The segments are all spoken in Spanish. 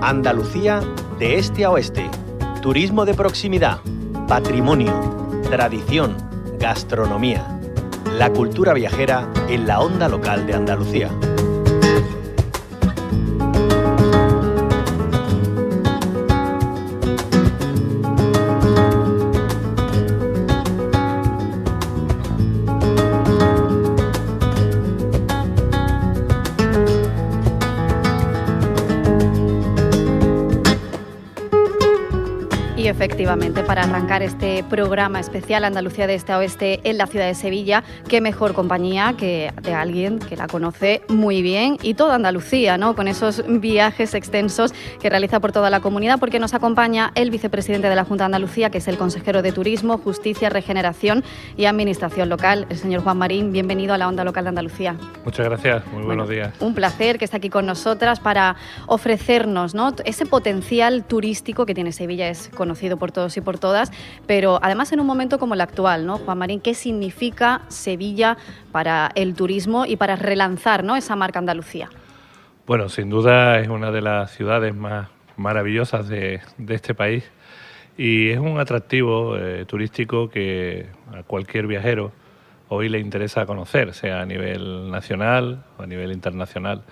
Andalucía de este a oeste. Turismo de proximidad, patrimonio, tradición, gastronomía. La cultura viajera en la onda local de Andalucía. Y efectivamente, para arrancar este programa especial Andalucía de este a oeste en la ciudad de Sevilla, qué mejor compañía que de alguien que la conoce muy bien y toda Andalucía, ¿no? Con esos viajes extensos que realiza por toda la comunidad, porque nos acompaña el vicepresidente de la Junta de Andalucía, que es el consejero de Turismo, Justicia, Regeneración y Administración Local, el señor Juan Marín. Bienvenido a la Onda Local de Andalucía. Muchas gracias, muy buenos días. Un placer que esté aquí con nosotras para ofrecernos, ¿no?, ese potencial turístico que tiene Sevilla. Es conocido por todos y por todas, pero además en un momento como el actual, ¿no, Juan Marín? ¿Qué significa Sevilla para el turismo y para relanzar, ¿no?, esa marca Andalucía? Bueno, sin duda es una de las ciudades más maravillosas de este país y es un atractivo turístico que a cualquier viajero hoy le interesa conocer, sea a nivel nacional o a nivel internacional,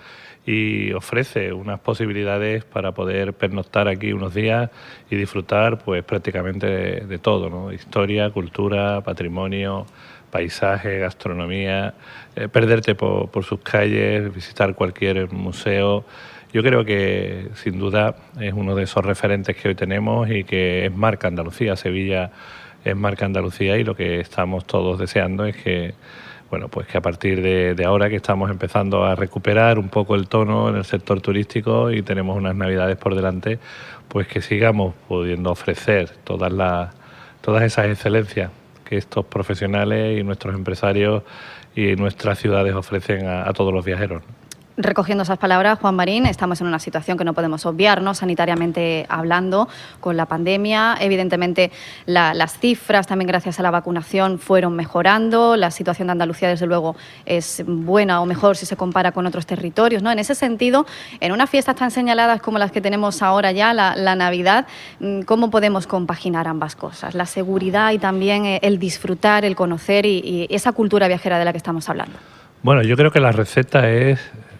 y ofrece unas posibilidades para poder pernoctar aquí unos días y disfrutar pues prácticamente de todo, ¿no? Historia, cultura, patrimonio, paisaje, gastronomía, perderte por sus calles, visitar cualquier museo. Yo creo que sin duda es uno de esos referentes que hoy tenemos y que es marca Andalucía. Sevilla es marca Andalucía y lo que estamos todos deseando es que, bueno, pues que a partir de ahora que estamos empezando a recuperar un poco el tono en el sector turístico y tenemos unas navidades por delante, pues que sigamos pudiendo ofrecer todas esas excelencias que estos profesionales y nuestros empresarios y nuestras ciudades ofrecen a todos los viajeros. Recogiendo esas palabras, Juan Marín, estamos en una situación que no podemos obviar, ¿no?, sanitariamente hablando, con la pandemia. Evidentemente, las cifras, también gracias a la vacunación, fueron mejorando. La situación de Andalucía, desde luego, es buena o mejor si se compara con otros territorios, ¿no? En ese sentido, en unas fiestas tan señaladas como las que tenemos ahora ya, la Navidad, ¿cómo podemos compaginar ambas cosas? La seguridad y también el disfrutar, el conocer y esa cultura viajera de la que estamos hablando. Bueno, yo creo que la receta es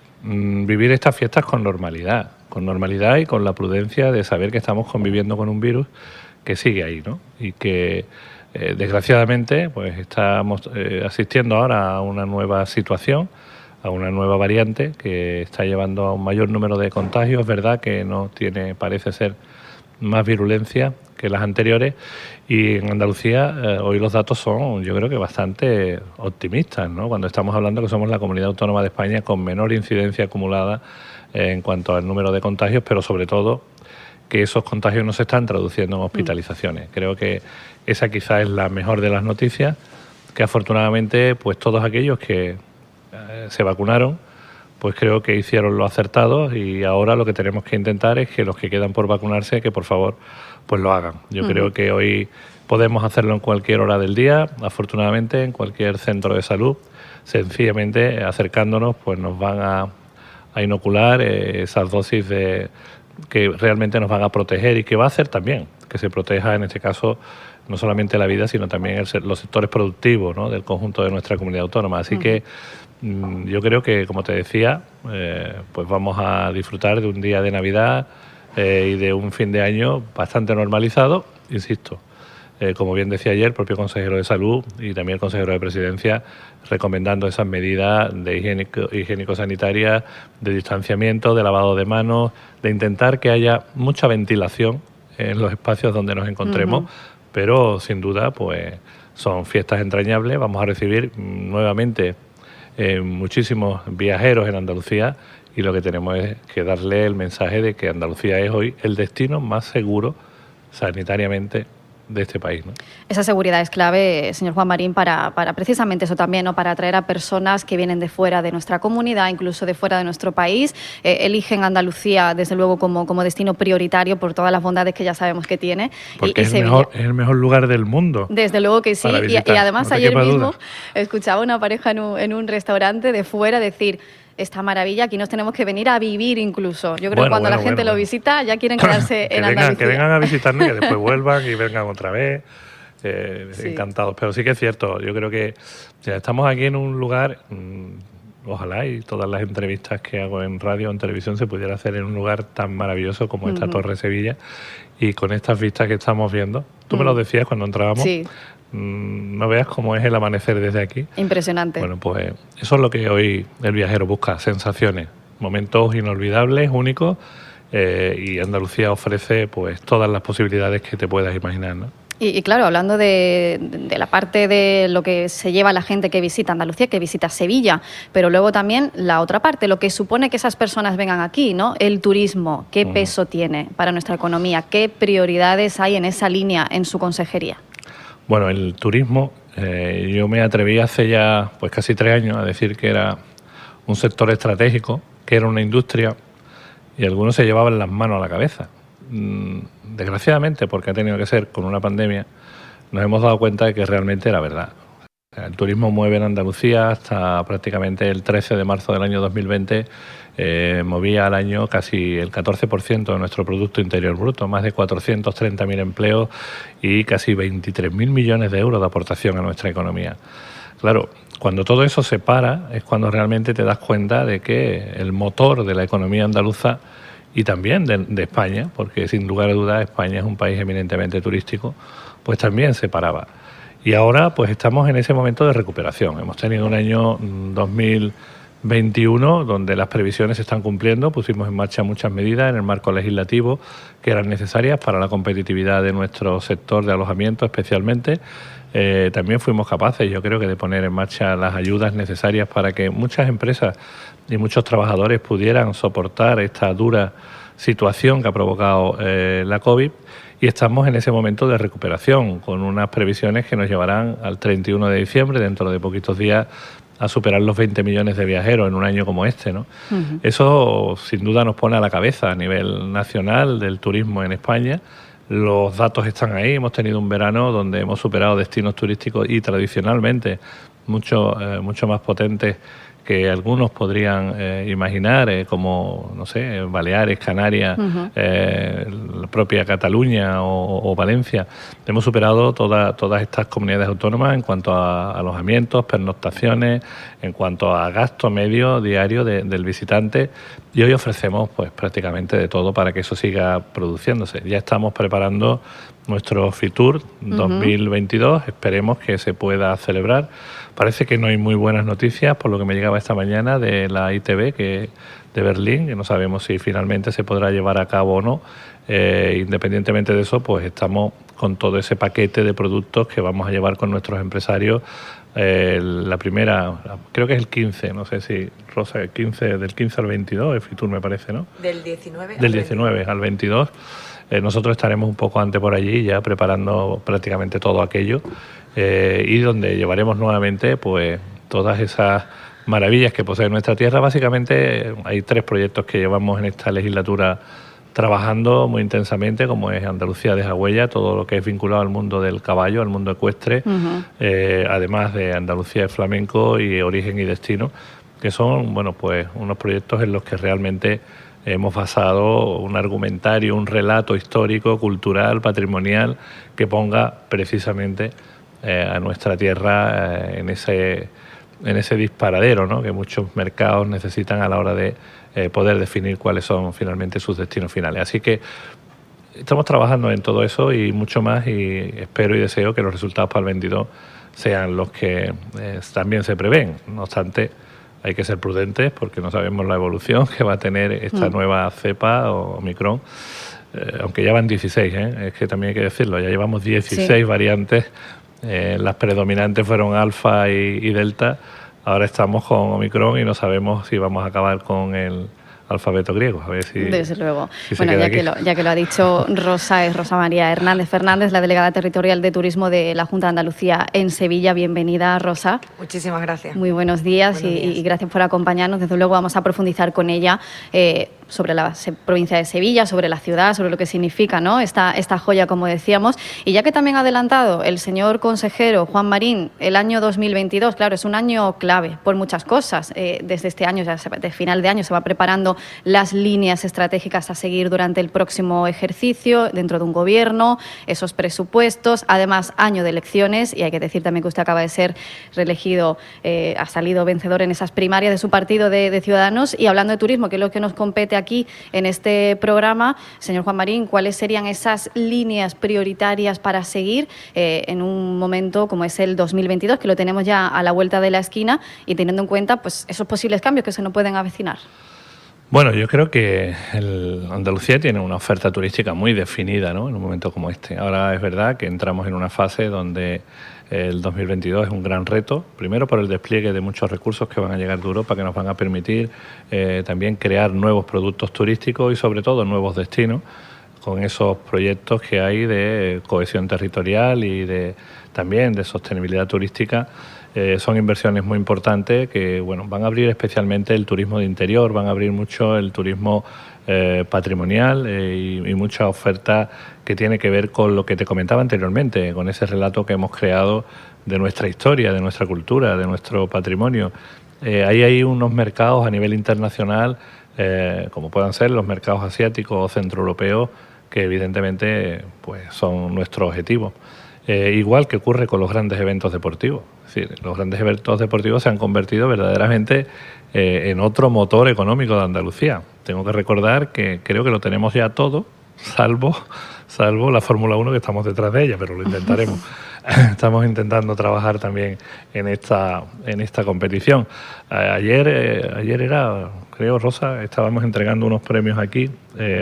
vivir estas fiestas con normalidad y con la prudencia de saber que estamos conviviendo con un virus que sigue ahí, ¿no? Y que desgraciadamente pues estamos asistiendo ahora a una nueva situación, a una nueva variante que está llevando a un mayor número de contagios. Es verdad que no tiene, parece ser, más virulencia que las anteriores, y en Andalucía hoy los datos son, yo creo que bastante optimistas, ¿no? Cuando estamos hablando que somos la comunidad autónoma de España con menor incidencia acumulada en cuanto al número de contagios, pero sobre todo que esos contagios no se están traduciendo en hospitalizaciones. Creo que esa quizás es la mejor de las noticias, que afortunadamente pues todos aquellos que se vacunaron, pues creo que hicieron lo acertado, y ahora lo que tenemos que intentar es que los que quedan por vacunarse, que por favor pues lo hagan. Yo creo que hoy podemos hacerlo en cualquier hora del día, afortunadamente en cualquier centro de salud. Sencillamente acercándonos pues nos van a inocular esas dosis que realmente nos van a proteger y que va a hacer también que se proteja en este caso no solamente la vida, sino también los sectores productivos, ¿no?, del conjunto de nuestra comunidad autónoma. Así que yo creo que, como te decía, pues vamos a disfrutar de un día de Navidad y de un fin de año bastante normalizado, insisto. Como bien decía ayer el propio consejero de Salud y también el consejero de Presidencia, recomendando esas medidas de higiénico-sanitarias, de distanciamiento, de lavado de manos, de intentar que haya mucha ventilación en los espacios donde nos encontremos, pero sin duda pues son fiestas entrañables. Vamos a recibir nuevamente muchísimos viajeros en Andalucía, y lo que tenemos es que darle el mensaje de que Andalucía es hoy el destino más seguro sanitariamente de este país, ¿no? Esa seguridad es clave, señor Juan Marín, para precisamente eso también, ¿no?, para atraer a personas que vienen de fuera de nuestra comunidad, incluso de fuera de nuestro país. Eligen Andalucía, desde luego, como destino prioritario por todas las bondades que ya sabemos que tiene. Porque es el mejor lugar del mundo. Desde luego que sí. Y además, no ayer mismo escuchaba una pareja en un restaurante de fuera decir: esta maravilla. Aquí nos tenemos que venir a vivir incluso. Yo creo que cuando la gente lo visita ya quieren quedarse en Andalucía. Que vengan a visitarnos y que después vuelvan y vengan otra vez. Sí. Encantados. Pero sí que es cierto, yo creo que estamos aquí en un lugar, ojalá y todas las entrevistas que hago en radio o en televisión se pudiera hacer en un lugar tan maravilloso como esta Torre Sevilla, y con estas vistas que estamos viendo. Tú me lo decías cuando entrábamos. Sí. No veas cómo es el amanecer desde aquí. Impresionante. Bueno, pues eso es lo que hoy el viajero busca, sensaciones, momentos inolvidables, únicos, y Andalucía ofrece pues todas las posibilidades que te puedas imaginar, ¿no? Y claro, hablando de la parte de lo que se lleva la gente que visita Andalucía, que visita Sevilla, pero luego también la otra parte, lo que supone que esas personas vengan aquí, ¿no? El turismo, ¿qué peso tiene para nuestra economía? ¿Qué prioridades hay en esa línea en su consejería? Bueno, el turismo, yo me atreví hace ya pues casi 3 años a decir que era un sector estratégico, que era una industria, y algunos se llevaban las manos a la cabeza. Desgraciadamente, porque ha tenido que ser con una pandemia, nos hemos dado cuenta de que realmente era verdad. El turismo mueve en Andalucía hasta prácticamente el 13 de marzo del año 2020, movía al año casi el 14% de nuestro Producto Interior Bruto, más de 430.000 empleos y casi 23.000 millones de euros de aportación a nuestra economía. Claro, cuando todo eso se para es cuando realmente te das cuenta de que el motor de la economía andaluza y también de España, porque sin lugar a dudas España es un país eminentemente turístico, pues también se paraba. Y ahora pues estamos en ese momento de recuperación. Hemos tenido un año 2021 donde las previsiones se están cumpliendo, pusimos en marcha muchas medidas en el marco legislativo que eran necesarias para la competitividad de nuestro sector de alojamiento especialmente. También fuimos capaces, yo creo que de poner en marcha las ayudas necesarias para que muchas empresas y muchos trabajadores pudieran soportar esta dura situación que ha provocado la COVID, y estamos en ese momento de recuperación con unas previsiones que nos llevarán al 31 de diciembre, dentro de poquitos días, a superar los 20 millones de viajeros en un año como este, ¿no? Eso sin duda nos pone a la cabeza a nivel nacional del turismo en España. Los datos están ahí, hemos tenido un verano donde hemos superado destinos turísticos y tradicionalmente mucho más potentes que algunos podrían imaginar, como, no sé, Baleares, Canarias, la propia Cataluña o Valencia. Hemos superado todas estas comunidades autónomas en cuanto a alojamientos, pernoctaciones, en cuanto a gasto medio diario del visitante, y hoy ofrecemos pues prácticamente de todo para que eso siga produciéndose. Ya estamos preparando nuestro Fitur 2022, esperemos que se pueda celebrar. Parece que no hay muy buenas noticias, por lo que me llegaba esta mañana de la ITB de Berlín, que no sabemos si finalmente se podrá llevar a cabo o no. Independientemente de eso, pues estamos con todo ese paquete de productos que vamos a llevar con nuestros empresarios. La primera, creo que es el 15, no sé si, Rosa, del 15 al 22, el Fitur me parece, ¿no? Del 19 al 22. Nosotros estaremos un poco antes por allí, ya preparando prácticamente todo aquello, y donde llevaremos nuevamente pues todas esas maravillas que posee nuestra tierra. Básicamente hay 3 proyectos que llevamos en esta legislatura trabajando muy intensamente, como es Andalucía deja huella, todo lo que es vinculado al mundo del caballo, al mundo ecuestre, además de Andalucía de flamenco y origen y destino, que son pues unos proyectos en los que realmente hemos basado un argumentario, un relato histórico, cultural, patrimonial, que ponga precisamente a nuestra tierra en ese disparadero, ¿no?, que muchos mercados necesitan a la hora de poder definir cuáles son finalmente sus destinos finales. Así que estamos trabajando en todo eso y mucho más, y espero y deseo que los resultados para el 22 sean los que también se prevén. No obstante, hay que ser prudentes porque no sabemos la evolución que va a tener esta nueva cepa o Omicron, aunque ya van 16, es que también hay que decirlo, ya llevamos 16 variantes, las predominantes fueron alfa y delta, ahora estamos con Omicron y no sabemos si vamos a acabar con el alfabeto griego. A ver si, desde luego. Si bueno, ya que lo ha dicho Rosa, es Rosa María Hernández Fernández, la delegada territorial de Turismo de la Junta de Andalucía en Sevilla. Bienvenida, Rosa. Muchísimas gracias. Muy buenos días, y gracias por acompañarnos. Desde luego vamos a profundizar con ella. sobre la provincia de Sevilla, sobre la ciudad, sobre lo que significa, ¿no?, esta joya, como decíamos. Y ya que también ha adelantado el señor consejero Juan Marín, el año 2022, claro, es un año clave por muchas cosas. Desde este año, ya de final de año, se va preparando las líneas estratégicas a seguir durante el próximo ejercicio dentro de un gobierno, esos presupuestos, además año de elecciones, y hay que decir también que usted acaba de ser reelegido, ha salido vencedor en esas primarias de su partido de Ciudadanos. Y hablando de turismo, que es lo que nos compete aquí en este programa, señor Juan Marín, ¿cuáles serían esas líneas prioritarias para seguir en un momento como es el 2022, que lo tenemos ya a la vuelta de la esquina, y teniendo en cuenta pues esos posibles cambios que se nos pueden avecinar? Bueno, yo creo que Andalucía tiene una oferta turística muy definida, ¿no?, en un momento como este. Ahora es verdad que entramos en una fase donde el 2022 es un gran reto, primero por el despliegue de muchos recursos que van a llegar de Europa, que nos van a permitir también crear nuevos productos turísticos y sobre todo nuevos destinos, con esos proyectos que hay de cohesión territorial y también de sostenibilidad turística. Son inversiones muy importantes que van a abrir especialmente el turismo de interior, van a abrir mucho el turismo patrimonial y mucha oferta que tiene que ver con lo que te comentaba anteriormente, con ese relato que hemos creado de nuestra historia, de nuestra cultura, de nuestro patrimonio. Ahí hay unos mercados a nivel internacional, como puedan ser los mercados asiáticos o centroeuropeos, que evidentemente pues son nuestro objetivo. Igual que ocurre con los grandes eventos deportivos. Es decir, los grandes eventos deportivos se han convertido verdaderamente en otro motor económico de Andalucía. Tengo que recordar que creo que lo tenemos ya todo, salvo la Fórmula 1, que estamos detrás de ella, pero lo intentaremos. Estamos intentando trabajar también en esta competición. Ayer era, creo, Rosa, estábamos entregando unos premios aquí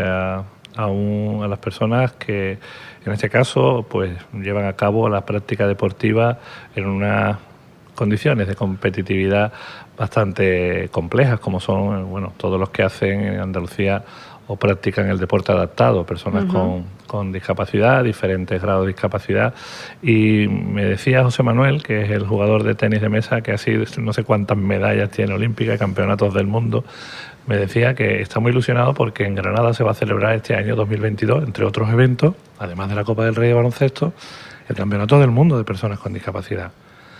a las personas que en este caso pues llevan a cabo la práctica deportiva en unas condiciones de competitividad bastante complejas, como son todos los que hacen en Andalucía o practican el deporte adaptado, personas con discapacidad, diferentes grados de discapacidad. Y me decía José Manuel, que es el jugador de tenis de mesa, que ha sido no sé cuántas medallas tiene olímpicas, campeonatos del mundo, me decía que está muy ilusionado porque en Granada se va a celebrar este año 2022, entre otros eventos, además de la Copa del Rey de baloncesto, el Campeonato del Mundo de Personas con Discapacidad.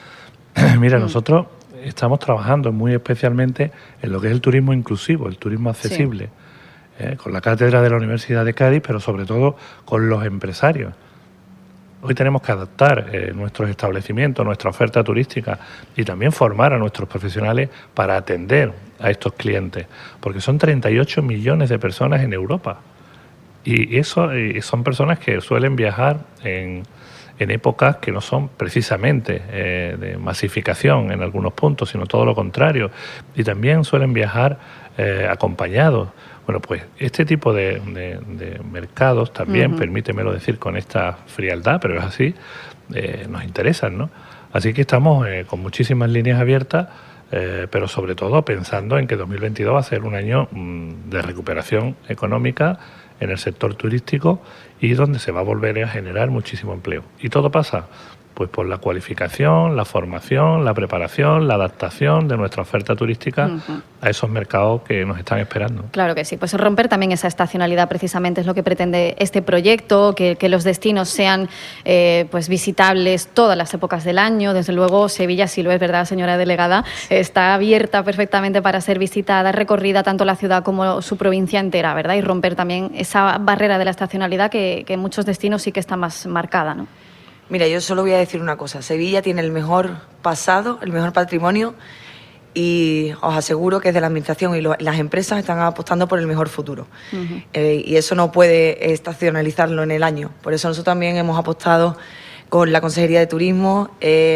Mira, nosotros estamos trabajando muy especialmente en lo que es el turismo inclusivo, el turismo accesible, con la cátedra de la Universidad de Cádiz, pero sobre todo con los empresarios. Hoy tenemos que adaptar nuestros establecimientos, nuestra oferta turística, y también formar a nuestros profesionales para atender a estos clientes, porque son 38 millones de personas en Europa. Y eso son personas que suelen viajar en épocas que no son precisamente de masificación en algunos puntos, sino todo lo contrario. Y también suelen viajar acompañados. Bueno, pues este tipo de mercados también, permítemelo decir con esta frialdad, pero es así, nos interesan, ¿no? Así que estamos con muchísimas líneas abiertas, pero sobre todo pensando en que 2022 va a ser un año de recuperación económica en el sector turístico y donde se va a volver a generar muchísimo empleo. ¿Y todo pasa? Pues por la cualificación, la formación, la preparación, la adaptación de nuestra oferta turística a esos mercados que nos están esperando. Claro que sí, pues romper también esa estacionalidad precisamente es lo que pretende este proyecto, que los destinos sean pues visitables todas las épocas del año. Desde luego Sevilla, si lo es, ¿verdad, señora delegada? Está abierta perfectamente para ser visitada, recorrida tanto la ciudad como su provincia entera, ¿verdad? Y romper también esa barrera de la estacionalidad que en muchos destinos sí que está más marcada, ¿no? Mira, yo solo voy a decir una cosa. Sevilla tiene el mejor pasado, el mejor patrimonio, y os aseguro que desde la Administración y las empresas están apostando por el mejor futuro. Y eso no puede estacionalizarlo en el año. Por eso nosotros también hemos apostado con la Consejería de Turismo,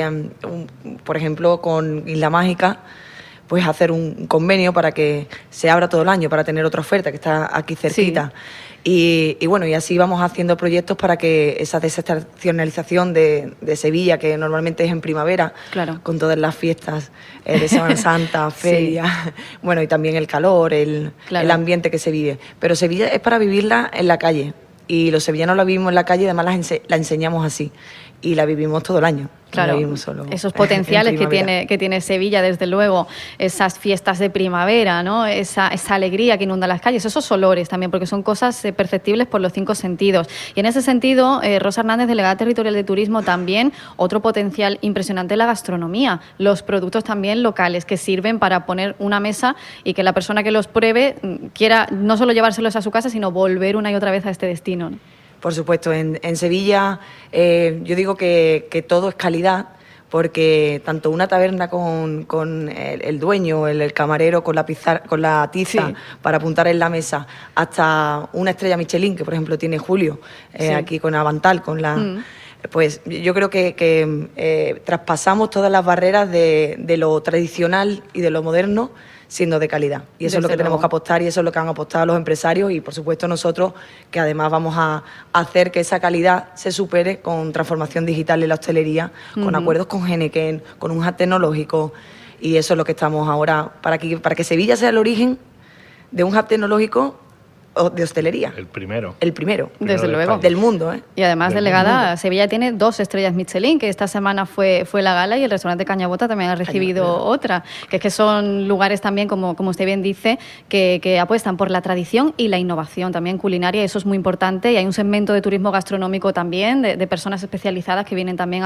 por ejemplo, con Isla Mágica, pues hacer un convenio para que se abra todo el año, para tener otra oferta que está aquí cerquita. Sí. Y bueno, y así vamos haciendo proyectos para que esa desestacionalización de Sevilla, que normalmente es en primavera, con todas las fiestas de Semana Santa, feria, bueno, y también el calor, el ambiente que se vive. Pero Sevilla es para vivirla en la calle, y los sevillanos la vivimos en la calle, y además la enseñamos así, y la vivimos todo el año. Claro, esos potenciales que tiene Sevilla, desde luego, esas fiestas de primavera, ¿no? Esa alegría que inunda las calles, esos olores también, porque son cosas perceptibles por los 5 sentidos. Y en ese sentido, Rosa Hernández, delegada territorial de Turismo, también otro potencial impresionante, la gastronomía, los productos también locales que sirven para poner una mesa y que la persona que los pruebe quiera no solo llevárselos a su casa, sino volver una y otra vez a este destino, ¿no? Por supuesto, en Sevilla yo digo que todo es calidad, porque tanto una taberna con el dueño, el camarero con la tiza sí, para apuntar en la mesa, hasta una estrella Michelin, que por ejemplo tiene Julio, sí, aquí con Avantal, con la... Pues yo creo que traspasamos todas las barreras de lo tradicional y de lo moderno, siendo de calidad. Y eso es lo que tenemos que apostar, y eso es lo que han apostado los empresarios y, por supuesto, nosotros, que además vamos a hacer que esa calidad se supere con transformación digital en la hostelería, con acuerdos con Heineken, con un hub tecnológico, y eso es lo que estamos ahora, para que Sevilla sea el origen de un hub tecnológico de hostelería. El primero. Desde luego. Del mundo, ¿eh? Y además, delegada, Sevilla tiene 2 estrellas Michelin, que esta semana fue la gala, y el restaurante Cañabota también ha recibido otra, que es que son lugares también, como usted bien dice, que apuestan por la tradición y la innovación también culinaria, y eso es muy importante, y hay un segmento de turismo gastronómico también, de personas especializadas que vienen también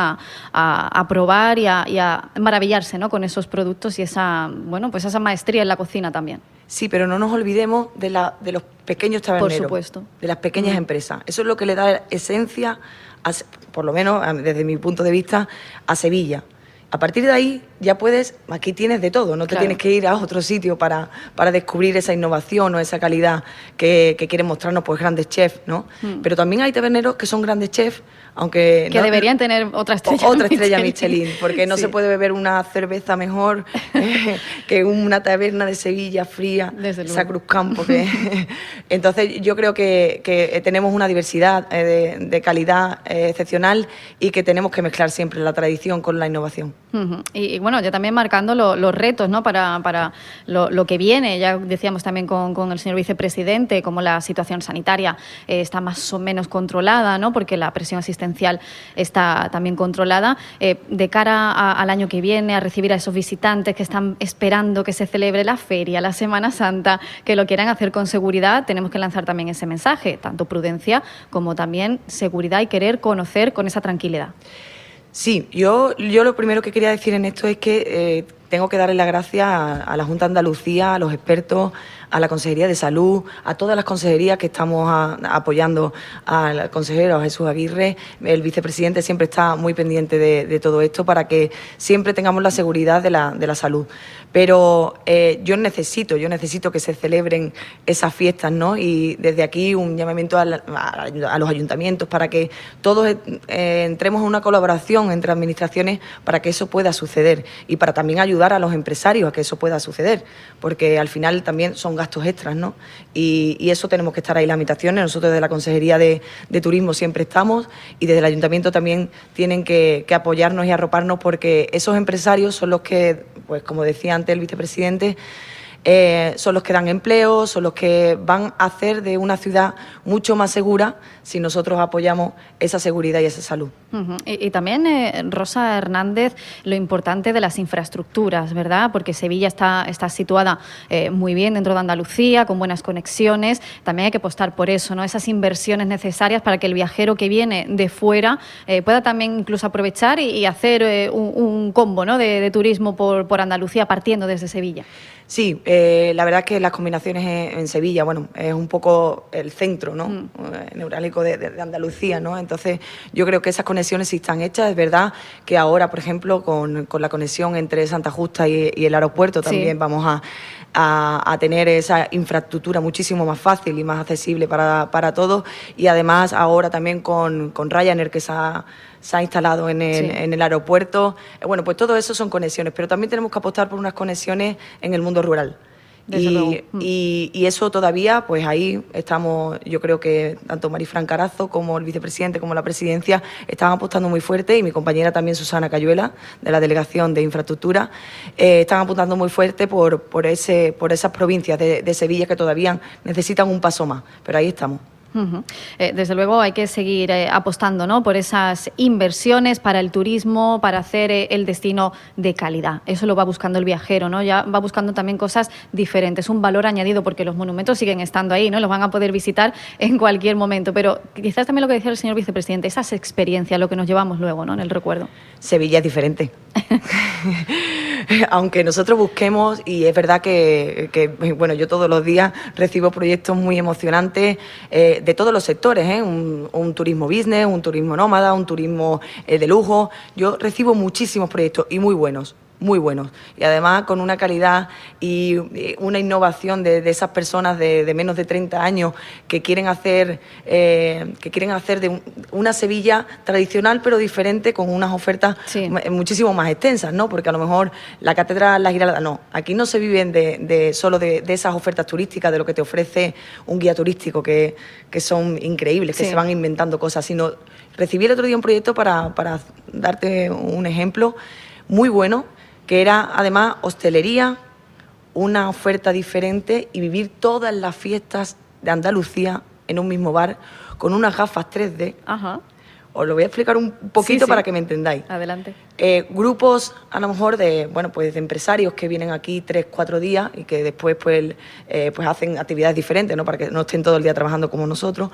a probar y a maravillarse, ¿no?, con esos productos y esa maestría en la cocina también. Sí, pero no nos olvidemos de los pequeños taberneros, por supuesto, de las pequeñas empresas. Eso es lo que le da esencia, por lo menos desde mi punto de vista, a Sevilla. A partir de ahí ya aquí tienes de todo, no te tienes que ir a otro sitio para descubrir esa innovación o esa calidad que quieren mostrarnos pues grandes chefs, ¿no? Pero también hay taberneros que son grandes chefs, aunque... Que deberían tener otra estrella Michelin, porque no se puede beber una cerveza mejor que una taberna de Sevilla fría, esa Cruzcampo. Entonces yo creo que tenemos una diversidad de calidad excepcional y que tenemos que mezclar siempre la tradición con la innovación. Y bueno, ya también marcando los retos, ¿no?, para lo que viene. Ya decíamos también con el señor vicepresidente cómo la situación sanitaria está más o menos controlada, ¿no?, porque la presión asistencial está también controlada. De cara al año que viene, a recibir a esos visitantes que están esperando que se celebre la feria, la Semana Santa, que lo quieran hacer con seguridad, tenemos que lanzar también ese mensaje, tanto prudencia como también seguridad y querer conocer con esa tranquilidad. Sí, yo lo primero que quería decir en esto es que tengo que darle las gracias a la Junta de Andalucía, a los expertos, a la Consejería de Salud, a todas las consejerías que estamos apoyando al consejero Jesús Aguirre. El vicepresidente siempre está muy pendiente de todo esto para que siempre tengamos la seguridad de la salud. Pero yo necesito que se celebren esas fiestas, ¿no? Y desde aquí un llamamiento a los ayuntamientos para que todos entremos en una colaboración entre administraciones para que eso pueda suceder y para también ayudar a los empresarios a que eso pueda suceder, porque al final también son gastos extras, ¿no? Y eso tenemos que estar ahí, las habitaciones. Nosotros desde la Consejería de Turismo siempre estamos, y desde el Ayuntamiento también tienen que apoyarnos y arroparnos, porque esos empresarios son los que, pues como decía antes el vicepresidente, son los que dan empleo, son los que van a hacer de una ciudad mucho más segura si nosotros apoyamos esa seguridad y esa salud. Y también, Rosa Hernández, lo importante de las infraestructuras, ¿verdad? Porque Sevilla está situada muy bien dentro de Andalucía, con buenas conexiones. También hay que apostar por eso, ¿no? Esas inversiones necesarias para que el viajero que viene de fuera pueda también incluso aprovechar y hacer un combo, ¿no?, de turismo por Andalucía, partiendo desde Sevilla. Sí, la verdad es que las combinaciones en Sevilla, bueno, es un poco el centro, ¿no?, neurálgico de Andalucía, ¿no? Entonces yo creo que esas conexiones sí están hechas. Es verdad que ahora, por ejemplo, con la conexión entre Santa Justa y el aeropuerto también vamos a tener esa infraestructura muchísimo más fácil y más accesible para todos, y además ahora también con Ryanair, que se ha instalado en el aeropuerto. Bueno, pues todo eso son conexiones, pero también tenemos que apostar por unas conexiones en el mundo rural. Y eso todavía, pues ahí estamos. Yo creo que tanto Marifran Carazo como el vicepresidente como la presidencia están apostando muy fuerte, y mi compañera también Susana Cayuela, de la Delegación de Infraestructura, están apuntando muy fuerte por esas provincias de Sevilla que todavía necesitan un paso más, pero ahí estamos. Desde luego hay que seguir apostando, ¿no?, por esas inversiones para el turismo, para hacer el destino de calidad. Eso lo va buscando el viajero, ¿no? Ya va buscando también cosas diferentes, un valor añadido, porque los monumentos siguen estando ahí, ¿no? Los van a poder visitar en cualquier momento. Pero quizás también lo que decía el señor vicepresidente, esas experiencias, lo que nos llevamos luego, ¿no?, en el recuerdo. Sevilla es diferente. Aunque nosotros busquemos, y es verdad que bueno, yo todos los días recibo proyectos muy emocionantes de todos los sectores, un turismo business, un turismo nómada, un turismo de lujo. Yo recibo muchísimos proyectos y muy buenos. Y además con una calidad y una innovación de esas personas de menos de 30 años que quieren hacer de una Sevilla tradicional pero diferente, con unas ofertas muchísimo más extensas, ¿no? Porque a lo mejor la catedral, la Giralda, no, aquí no se viven solo de esas ofertas turísticas, de lo que te ofrece un guía turístico, que son increíbles, que se van inventando cosas, sino recibí el otro día un proyecto para darte un ejemplo muy bueno, que era además hostelería, una oferta diferente y vivir todas las fiestas de Andalucía en un mismo bar con unas gafas 3D. Ajá. Os lo voy a explicar un poquito para que me entendáis. Adelante. Grupos, a lo mejor, de empresarios que vienen aquí 3-4 días y que después pues hacen actividades diferentes, ¿no?, para que no estén todo el día trabajando como nosotros.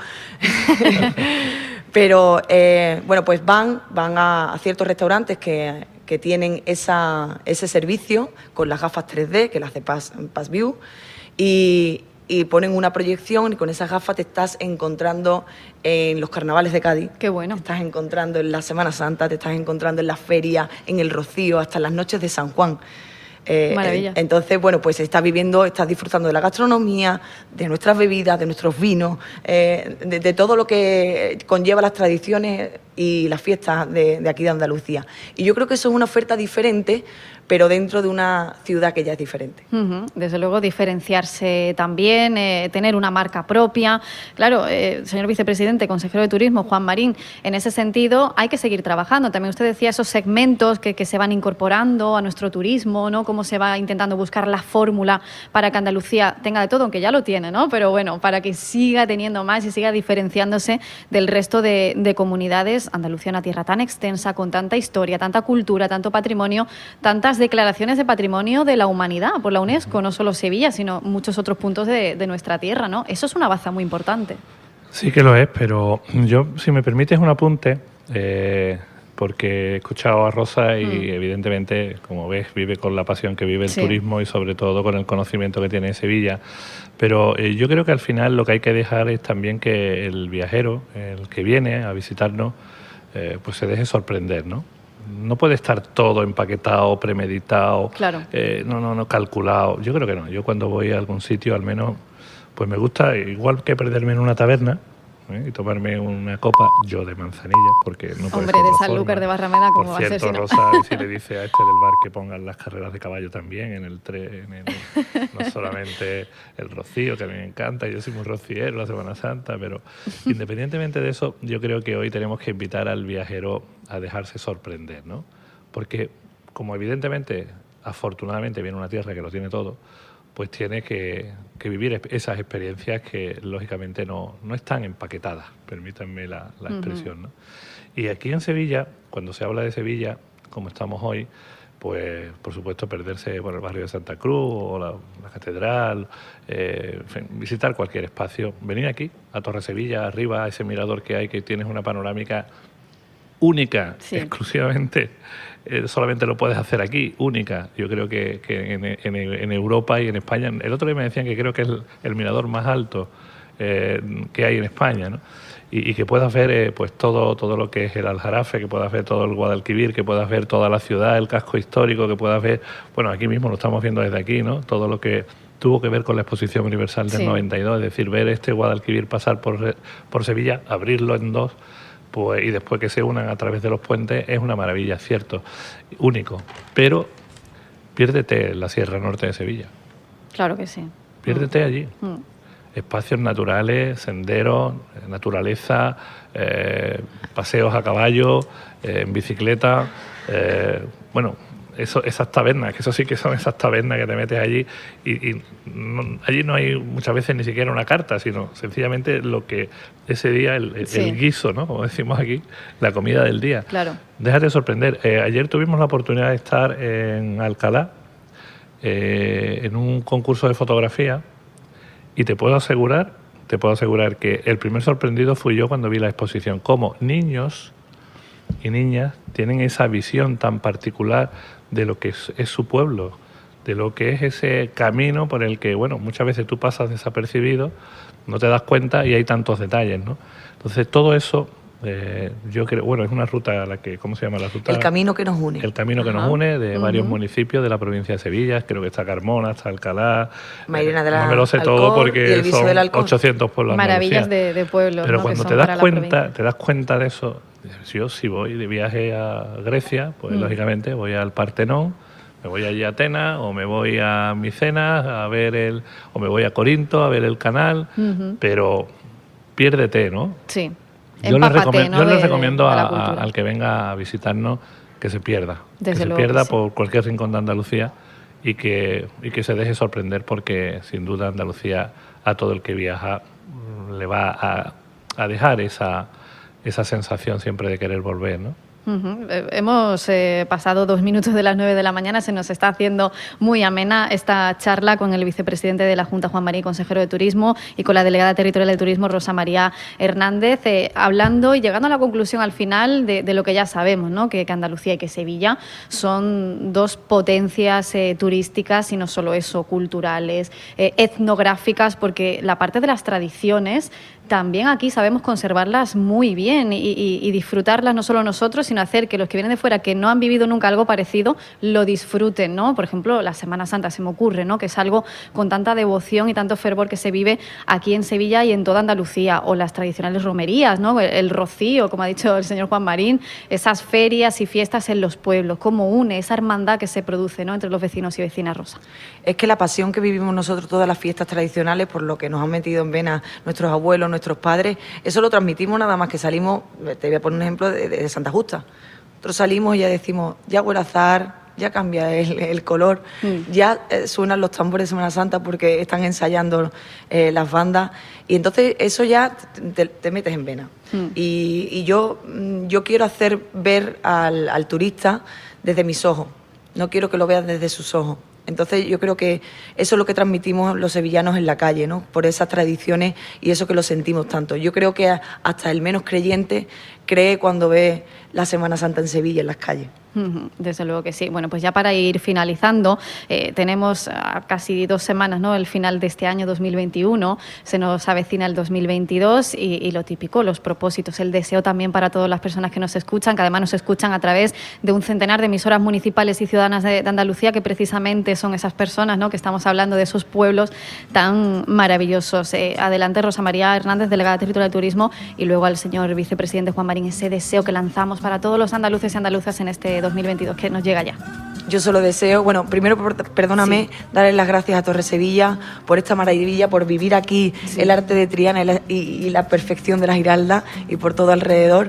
Pero, pues van a ciertos restaurantes que tienen ese servicio con las gafas 3D, que las hace Passview, y ponen una proyección, y con esas gafas te estás encontrando en los carnavales de Cádiz. Qué bueno. Te estás encontrando en la Semana Santa, te estás encontrando en la feria, en el Rocío, hasta las noches de San Juan. Maravilla. Entonces, pues estás disfrutando de la gastronomía, de nuestras bebidas, de nuestros vinos, de todo lo que conlleva las tradiciones y las fiestas de aquí de Andalucía. Y yo creo que eso es una oferta diferente, pero dentro de una ciudad que ya es diferente. Desde luego, diferenciarse también, tener una marca propia. Claro, señor vicepresidente, consejero de Turismo, Juan Marín, en ese sentido hay que seguir trabajando. También usted decía esos segmentos que se van incorporando a nuestro turismo, ¿no? Cómo se va intentando buscar la fórmula para que Andalucía tenga de todo, aunque ya lo tiene, ¿no? Pero bueno, para que siga teniendo más y siga diferenciándose del resto de comunidades. Andalucía, una tierra tan extensa, con tanta historia, tanta cultura, tanto patrimonio, tantas declaraciones de patrimonio de la humanidad por la UNESCO, no solo Sevilla, sino muchos otros puntos de nuestra tierra, ¿no? Eso es una baza muy importante. Sí que lo es, pero yo, si me permites un apunte, porque he escuchado a Rosa y evidentemente, como ves, vive con la pasión que vive el turismo y sobre todo con el conocimiento que tiene de Sevilla. Pero yo creo que al final lo que hay que dejar es también que el viajero, el que viene a visitarnos, pues se deje sorprender, ¿no? No puede estar todo empaquetado, premeditado, claro. No calculado. Yo creo que no. Yo cuando voy a algún sitio, al menos, pues me gusta, igual que perderme en una taberna y tomarme una copa, yo de Manzanilla, porque no puede Hombre, ser de otra Sanlúcar forma. de Barrameda, ¿cómo Por va a ser cierto, si no? Rosa, y si le dice a este del bar que pongan las carreras de caballo también en el no solamente el Rocío, que a mí me encanta, yo soy muy rociero, la Semana Santa, pero independientemente de eso, yo creo que hoy tenemos que invitar al viajero a dejarse sorprender, ¿no? Porque, como evidentemente, afortunadamente, viene una tierra que lo tiene todo, pues tiene que vivir esas experiencias que, lógicamente, no están empaquetadas, permítanme la expresión, ¿no? Y aquí en Sevilla, cuando se habla de Sevilla, como estamos hoy, pues, por supuesto, perderse por el barrio de Santa Cruz o la catedral, en fin, visitar cualquier espacio, venir aquí, a Torre Sevilla, arriba, a ese mirador que hay, que tienes una panorámica única, exclusivamente, solamente lo puedes hacer aquí, única. Yo creo que en Europa y en España, el otro día me decían que creo que es el mirador más alto que hay en España, ¿no? Y que puedas ver pues todo lo que es el Aljarafe, que puedas ver todo el Guadalquivir, que puedas ver toda la ciudad, el casco histórico, que puedas ver, bueno, aquí mismo lo estamos viendo desde aquí, ¿no? Todo lo que tuvo que ver con la Exposición Universal del 92, es decir, ver este Guadalquivir pasar por Sevilla, abrirlo en dos, pues, y después que se unan a través de los puentes, es una maravilla, cierto, único. Pero piérdete en la Sierra Norte de Sevilla. Claro que sí. Piérdete allí. Espacios naturales, senderos, naturaleza, paseos a caballo, en bicicleta, bueno, esas tabernas, que eso sí que son esas tabernas que te metes allí y allí no hay muchas veces ni siquiera una carta, sino sencillamente lo que ese día, el guiso, ¿no? Como decimos aquí, la comida del día. Claro. Déjate sorprender. Ayer tuvimos la oportunidad de estar en Alcalá en un concurso de fotografía y te puedo asegurar que el primer sorprendido fui yo cuando vi la exposición, cómo niños y niñas tienen esa visión tan particular de lo que es su pueblo, de lo que es ese camino por el que, bueno, muchas veces tú pasas desapercibido, no te das cuenta y hay tantos detalles, ¿no? Entonces, todo eso, yo creo, bueno, es una ruta, ¿cómo se llama la ruta? El camino que nos une. El camino que nos une de varios municipios de la provincia de Sevilla, creo que está Carmona, está Alcalá. Mairena de la no me lo sé Alcor, todo porque son del Alcor. 800 pueblos. Maravillas de pueblos. Pero ¿no? cuando te das cuenta de eso, yo si voy de viaje a Grecia, pues lógicamente voy al Partenón, me voy allí a Atenas, o me voy a Micenas a ver o me voy a Corinto a ver el canal, pero piérdete, ¿no? Sí. Yo les recomiendo al que venga a visitarnos que se pierda, por cualquier rincón de Andalucía y que se deje sorprender, porque sin duda Andalucía a todo el que viaja le va a dejar esa sensación siempre de querer volver, ¿no? Hemos pasado 2 minutos de las 9 de la mañana, se nos está haciendo muy amena esta charla con el vicepresidente de la Junta, Juan Marín, consejero de Turismo, y con la delegada territorial de Turismo, Rosa María Hernández, hablando y llegando a la conclusión al final de lo que ya sabemos, ¿no? Que Andalucía y que Sevilla son 2 potencias turísticas, y no solo eso, culturales, etnográficas, porque la parte de las tradiciones también aquí sabemos conservarlas muy bien y disfrutarlas, no solo nosotros, sino hacer que los que vienen de fuera, que no han vivido nunca algo parecido, lo disfruten, ¿no? Por ejemplo, la Semana Santa se me ocurre, ¿no? Que es algo con tanta devoción y tanto fervor que se vive aquí en Sevilla y en toda Andalucía, o las tradicionales romerías, ¿no? El rocío, como ha dicho el señor Juan Marín, esas ferias y fiestas en los pueblos, cómo une esa hermandad que se produce, ¿no? Entre los vecinos y vecinas, Rosa. Es que la pasión que vivimos nosotros todas las fiestas tradicionales, por lo que nos han metido en vena nuestros abuelos, nuestros padres, eso lo transmitimos nada más que salimos. Te voy a poner un ejemplo de Santa Justa. Nosotros salimos y ya decimos, ya huele a azahar, ya cambia el color, ya suenan los tambores de Semana Santa porque están ensayando las bandas, y entonces eso ya te metes en vena. Y yo quiero hacer ver al turista desde mis ojos, no quiero que lo vean desde sus ojos. Entonces yo creo que eso es lo que transmitimos los sevillanos en la calle, ¿no? Por esas tradiciones y eso que lo sentimos tanto. Yo creo que hasta el menos creyente cree cuando ve la Semana Santa en Sevilla, en las calles. Desde luego que sí. Bueno, pues ya para ir finalizando, tenemos casi 2 semanas, ¿no? El final de este año 2021, se nos avecina el 2022 y lo típico, los propósitos, el deseo también para todas las personas que nos escuchan, que además nos escuchan a través de un centenar de emisoras municipales y ciudadanas de Andalucía, que precisamente son esas personas, ¿no? Que estamos hablando de esos pueblos tan maravillosos. Adelante, Rosa María Hernández, delegada territorial de Turismo, y luego al señor vicepresidente Juan Marín, ese deseo que lanzamos para todos los andaluces y andaluzas en este 2022 que nos llega ya. Yo solo deseo, bueno, primero, perdóname, darles las gracias a Torre Sevilla por esta maravilla, por vivir aquí el arte de Triana y la perfección de la Giralda y por todo alrededor.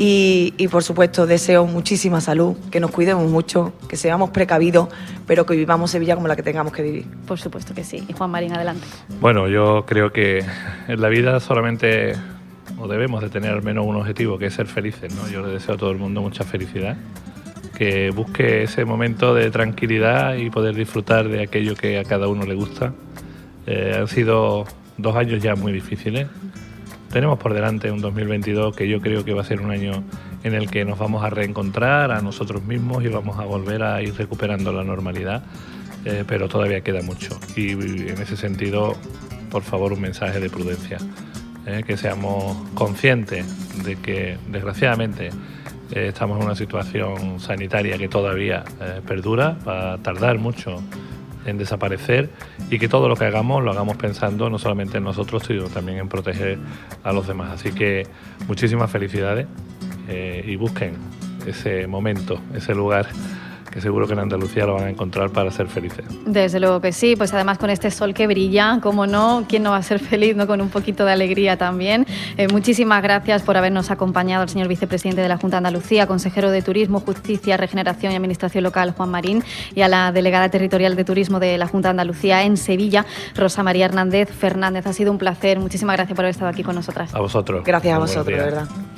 Y por supuesto, deseo muchísima salud, que nos cuidemos mucho, que seamos precavidos, pero que vivamos Sevilla como la que tengamos que vivir. Por supuesto que sí. Y Juan Marín, adelante. Bueno, yo creo que en la vida solamente, o debemos de tener al menos un objetivo, que es ser felices, ¿no? Yo le deseo a todo el mundo mucha felicidad, que busque ese momento de tranquilidad y poder disfrutar de aquello que a cada uno le gusta. Han sido 2 años ya muy difíciles. Tenemos por delante un 2022 que yo creo que va a ser un año en el que nos vamos a reencontrar a nosotros mismos y vamos a volver a ir recuperando la normalidad, pero todavía queda mucho. Y en ese sentido, por favor, un mensaje de prudencia, que seamos conscientes de que, desgraciadamente, estamos en una situación sanitaria que todavía perdura, va a tardar mucho en desaparecer, y que todo lo que hagamos lo hagamos pensando no solamente en nosotros, sino también en proteger a los demás. Así que muchísimas felicidades y busquen ese momento, ese lugar que seguro que en Andalucía lo van a encontrar para ser felices. Desde luego que sí, pues además con este sol que brilla, cómo no, ¿quién no va a ser feliz, no? Con un poquito de alegría también. Muchísimas gracias por habernos acompañado el señor vicepresidente de la Junta de Andalucía, consejero de Turismo, Justicia, Regeneración y Administración Local, Juan Marín, y a la delegada territorial de Turismo de la Junta de Andalucía en Sevilla, Rosa María Hernández Fernández. Ha sido un placer. Muchísimas gracias por haber estado aquí con nosotras. A vosotros. Gracias a vosotros, de verdad.